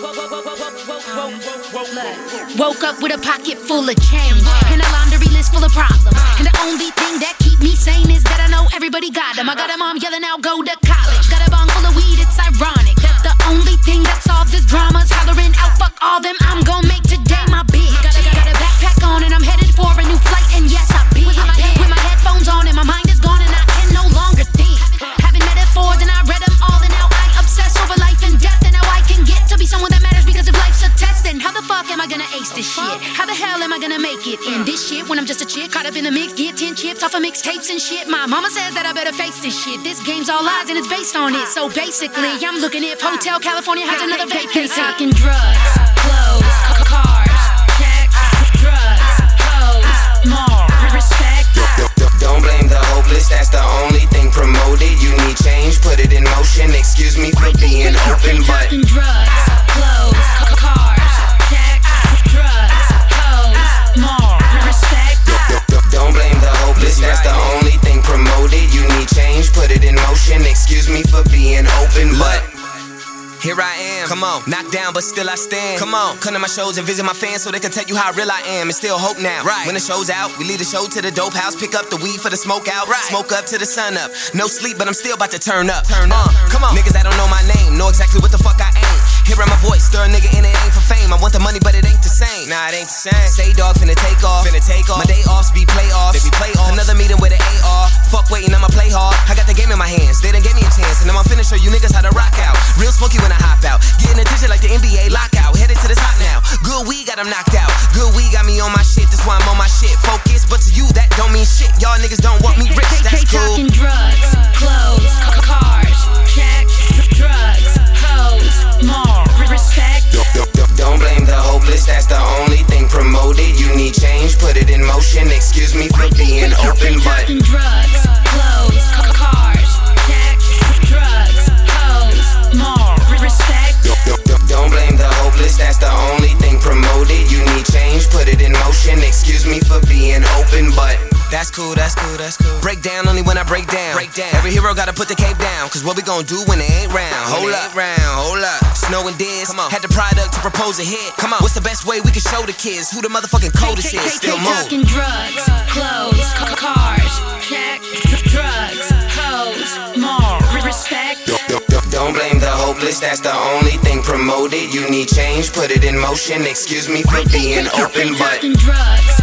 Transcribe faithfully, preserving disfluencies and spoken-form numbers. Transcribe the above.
Woke up with a pocket full of change and a laundry list full of problems. And the only thing that keep me sane is that I know everybody got them. I got a mom yelling out, go to college. Got a bong full of weed, it's ironic that the only thing that solves this drama is hollering out, fuck all them, I'm gon' make today my big. Got a, got a backpack on and I'm headed for a new flight. And yes, I be with my, head, with my headphones on and my mind is gone and I can no longer think. Having metaphors and I read them all and now I obsess over life and death. And now I can get to be someone that matters because if life's a test, then how the fuck am I gonna ace this shit? How the hell am I gonna make it in this shit when I'm just a chick caught up in the mix? Get ten chips off of mixtapes and shit. My mama says that I better face this shit. This game's all lies and it's based on it. So basically, I'm looking if Hotel California has another vacancy. Talking drugs, clothes, cars, checks, drugs, hoes, more respect. Don't blame the hopeless, that's the only thing promoted. You need change, put it in motion. Excuse me for being open, but talking drugs, clothes, cars, checks, drugs, hoes, more respect. Don't blame the hopeless, that's the only thing promoted. You need change, put it in motion. Excuse me for being open, but here I am, come on, knocked down but still I stand. Come on, come to my shows and visit my fans so they can tell you how real I am. It's still hope now, right? When the show's out, we leave the show to the dope house. Pick up the weed for the smoke out, right? Smoke up to the sun up. No sleep but I'm still about to turn up. Turn up, uh, come on. Niggas that don't know my name know exactly what the fuck I ain't. Hearing my voice, stir a nigga and it ain't for fame. I want the money but it ain't the same. Nah, it ain't the same. Say dog finna take off, finna take off. My day offs be playoffs, they be playoffs. Another meeting with an A R. Fuck waiting, I'ma play hard. I got the game in my hands, they done gave me a chance. And I'm finna show you niggas how to rock out. Real smoky when I hop out. Getting attention like the N B A lockout. Headed to the top now. Good weed got them knocked out. Good weed got me on my shit, that's why I'm on my shit. Focus, but to you that don't mean shit. Y'all niggas don't want me rich, that's cool. Talking drugs, clothes, cars, checks, drugs, hoes, more respect. Don't blame the hopeless, that's the only thing promoted. You need change, put it in motion. Excuse me for being open, but talking drugs, clothes, cars, checks, drugs, hoes, more respect. Don't blame the hopeless, that's the only thing promoted. You need change, put it in motion. Excuse me for being open, but that's cool, that's cool, that's cool. Break down only when I break down. Break down. Every hero gotta put the cape down. Cause what we gon' do when it ain't round? Hold up, round, hold up. Snow and Diz, come on. Had the product to propose a hit. Come on. What's the best way we can show the kids who the motherfucking coldest is? Still move. Talking drugs, clothes, cars, checks, drugs, hoes, more respect. Don't blame the hopeless, that's the only thing promoted. You need change, put it in motion. Excuse me for being open, but talking drugs,